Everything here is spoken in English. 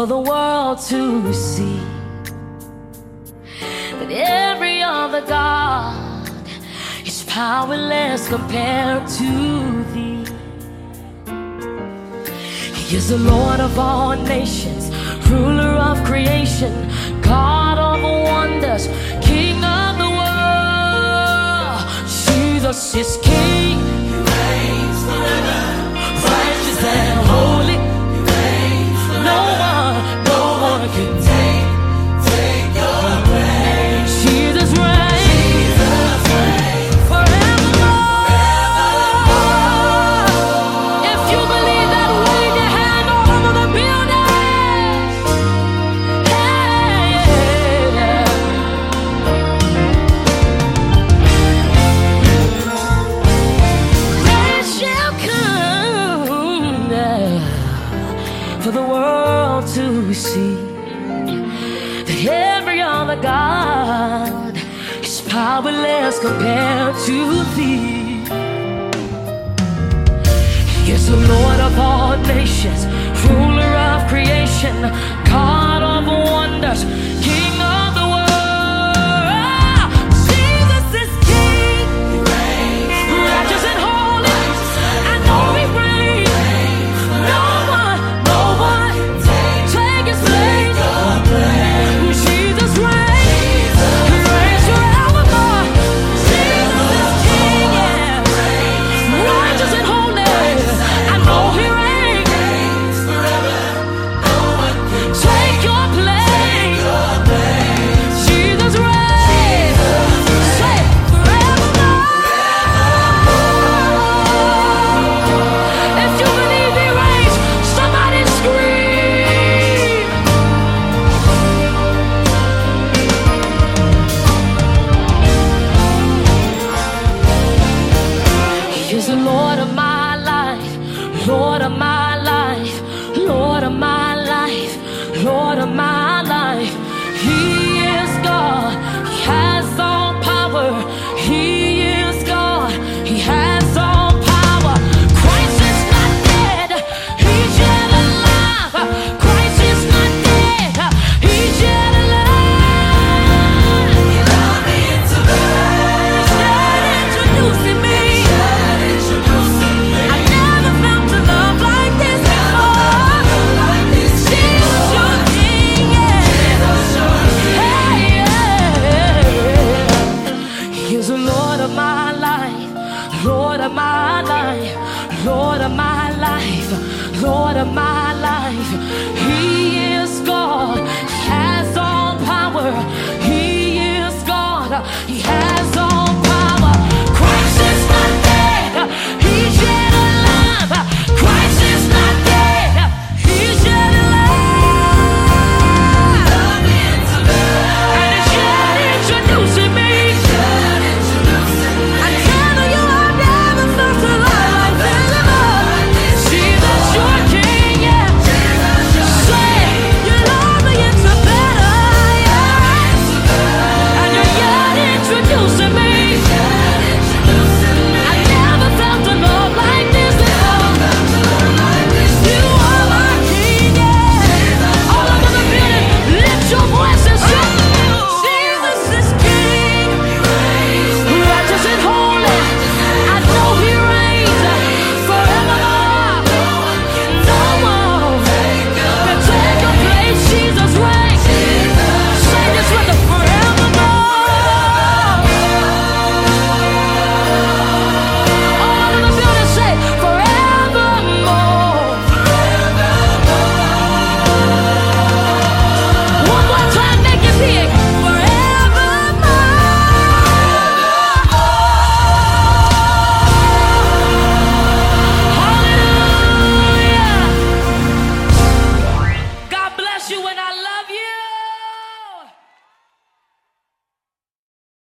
for the world to see that every other God is powerless compared to thee. He is the Lord of all nations, ruler of creation, God of wonders, King of the world. Jesus is King. He reigns forever, Righteous and holy. He reigns forever. No one can take your place. Jesus reigns. Jesus reigns forevermore. If you believe that, wave your hand all over the building. Days shall come for the world to see that every other God is powerless compared to thee. He is the Lord of all nations, ruler of creation, God of wonders, King of the world. Jesus is King. He reigns Righteous and holy, I know He reigns. No one take His place. Jesus reigns. He reigns forevermore. Jesus is King, yeah. Righteous and holy, I know He reigns. forever. No one can Take your place. your place. Jesus reigns. Say forevermore. If you believe He reigns, somebody scream. He is the Lord of my life, Lord of my life, Lord of my life, Lord of my life. He is God, He has all power. He is God, He has all power. Christ is not dead, He's yet alive. Christ is not dead, He's yet alive. You love me into life. Start introducing me. Introducing me. I never felt a love like this before. Like this. Jesus, your King, yeah. Jesus, your King. Hey, yeah. He is the Lord of my life, Lord of my life, Lord of my life, Lord of my life. He is God, He has all power. He is God, He has all